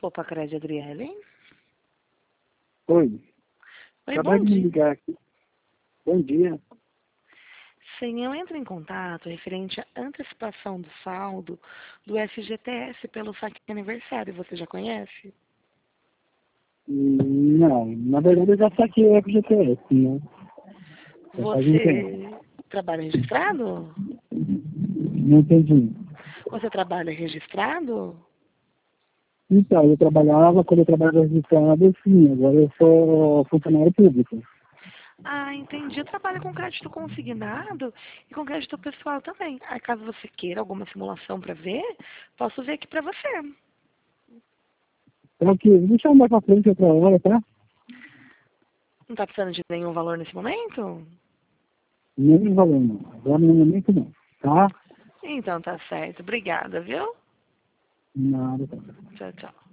Opa, Crédito Adriele. Oi, Oi, acabei bom de me dia. ligar aqui. Bom dia. Sim, eu entro em contato referente à antecipação do saldo do FGTS pelo saque aniversário. Você já conhece? Não, na verdade eu já saquei o FGTS, né? Já faz um tempo. Você trabalha registrado? Não entendi. Você trabalha registrado? Então, quando eu trabalhava registrado, sim, agora eu sou funcionário público. Ah, entendi. Eu trabalho com crédito consignado e com crédito pessoal também. Aí, caso você queira alguma simulação para ver, posso ver aqui para você. Então aqui, deixa eu andar pra frente outra hora, tá? Não está precisando de nenhum valor nesse momento? Nem valor, não. Agora no momento não, tá? Então tá certo. Obrigada, viu? Nada, tá. Tchau, tchau.